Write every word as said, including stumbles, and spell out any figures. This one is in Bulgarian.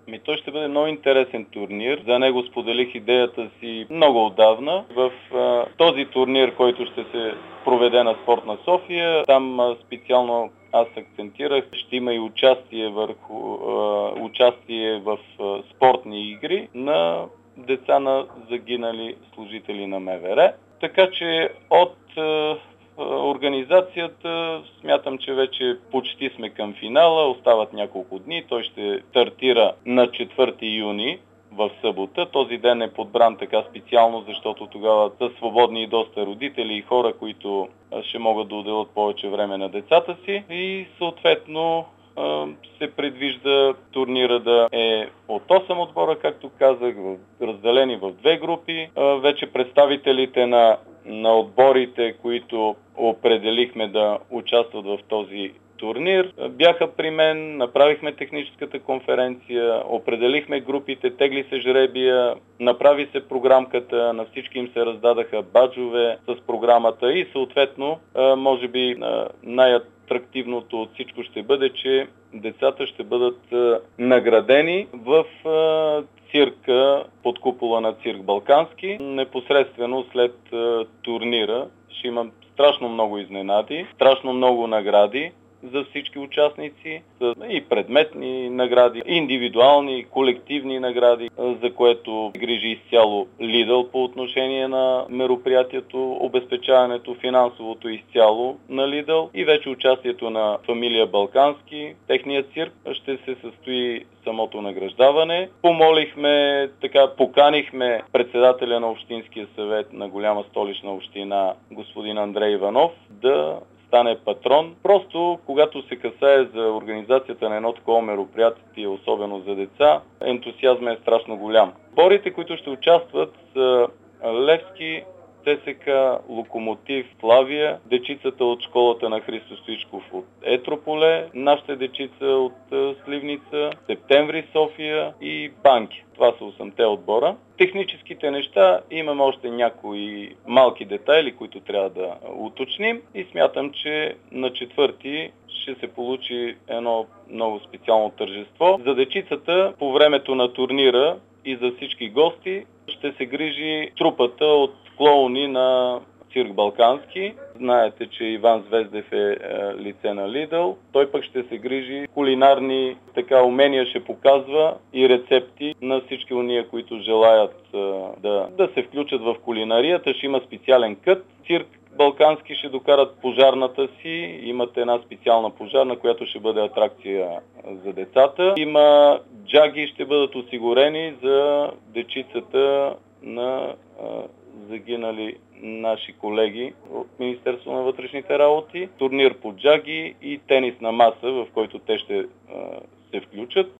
Ми, той ще бъде много интересен турнир. За него споделих идеята си много отдавна. В а, този турнир, който ще се проведе на Спортна София, там а, специално аз акцентирах, ще има и участие върху а, участие в а, спортни игри на деца на загинали служители на МВР. Така че от а, организацията смятам, че вече почти сме към финала, остават няколко дни. Той ще стартира на четвърти юни в събота. Този ден е подбран така специално, защото тогава са свободни и доста родители и хора, които ще могат да отделят повече време на децата си и съответно се предвижда турнира да е от осем отбора, както казах, разделени в две групи. Вече представителите на, на отборите, които определихме да участват в този турнир, бяха при мен, направихме техническата конференция, определихме групите, тегли се жребия, направи се програмката, на всички им се раздадаха баджове с програмата и съответно, може би най-атрактивното от всичко ще бъде, че децата ще бъдат наградени в цирка под купола на цирк Балкански. Непосредствено след турнира ще имам страшно много изненади, страшно много награди за всички участници, и предметни награди, индивидуални, колективни награди, за което грижи изцяло Lidl по отношение на мероприятието, обезпечаването, финансовото изцяло на Lidl и вече участието на фамилия Балкански. Техният цирк ще се състои самото награждаване. Помолихме, така поканихме председателя на Общинския съвет на Голяма Столична община, господин Андрей Иванов, да стане патрон. Просто, когато се касае за организацията на едно такова мероприятие, особено за деца, ентусиазмът е страшно голям. Борите, които ще участват, са Левски, ЦСК, Локомотив, Славия, дечицата от школата на Христо Стоичков от Етрополе, нашите дечица от Сливница, Септември София и Банки. Това са осемте отбора. Техническите неща имаме още някои малки детайли, които трябва да уточним и смятам, че на четвърти ще се получи едно много специално тържество. За дечицата по времето на турнира и за всички гости ще се грижи трупата от клоуни на цирк Балкански. Знаете, че Иван Звездев е, е лице на Lidl. Той пък ще се грижи кулинарни така умения, ще показва и рецепти на всички уния, които желаят е, да, да се включат в кулинарията. Ще има специален кът. Цирк Балкански ще докарат пожарната си. Имат една специална пожарна, която ще бъде атракция за децата. Има джаги, ще бъдат осигурени за дечицата на а, загинали наши колеги от Министерство на вътрешните работи. Турнир по джаги и тенис на маса, в който те ще а, се включат.